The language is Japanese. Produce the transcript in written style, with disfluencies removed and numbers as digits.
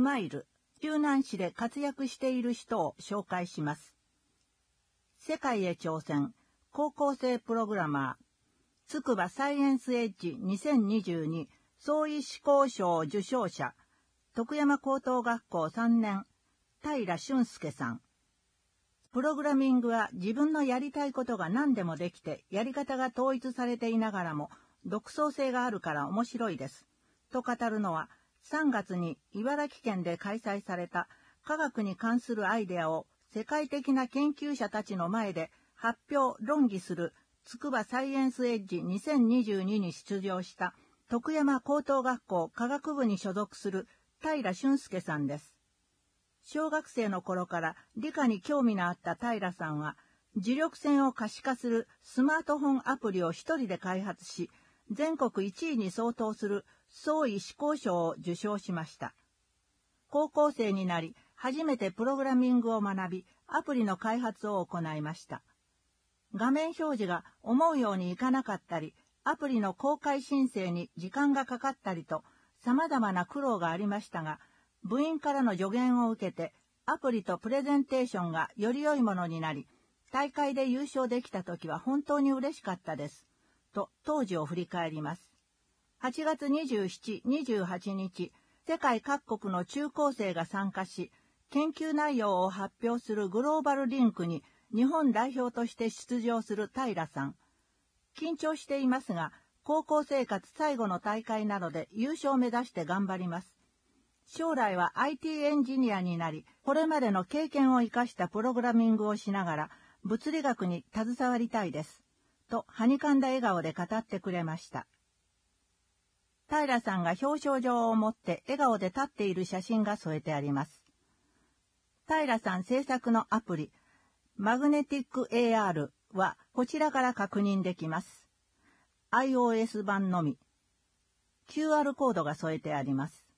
マイル、救難士で活躍している人を紹介します。世界へ挑戦、高校生プログラマー、筑波サイエンスエッジ2022創意思考賞受賞者、徳山高等学校3年、平俊介さん。プログラミングは自分のやりたいことが何でもできて、やり方が統一されていながらも、独創性があるから面白いです。と語るのは、3月に茨城県で開催された科学に関するアイデアを世界的な研究者たちの前で発表・論議する筑波サイエンスエッジ2022に出場した徳山高等学校科学部に所属する平俊介さんです。小学生の頃から理科に興味のあった平さんは、磁力線を可視化するスマートフォンアプリを一人で開発し、全国1位に相当する創意思考賞を受賞しました。高校生になり、初めてプログラミングを学び、アプリの開発を行いました。画面表示が思うようにいかなかったり、アプリの公開申請に時間がかかったりと、様々な苦労がありましたが、部員からの助言を受けて、アプリとプレゼンテーションがより良いものになり、大会で優勝できた時は本当に嬉しかったです。と、当時を振り返ります。8月27、28日、世界各国の中高生が参加し、研究内容を発表するグローバルリンクに日本代表として出場する平さん。緊張していますが、高校生活最後の大会なので優勝を目指して頑張ります。将来は IT エンジニアになり、これまでの経験を生かしたプログラミングをしながら、物理学に携わりたいです。と、はにかんだ笑顔で語ってくれました。平さんが表彰状を持って笑顔で立っている写真が添えてあります。平さん制作のアプリ、マグネティック AR はこちらから確認できます。iOS 版のみ。QR コードが添えてあります。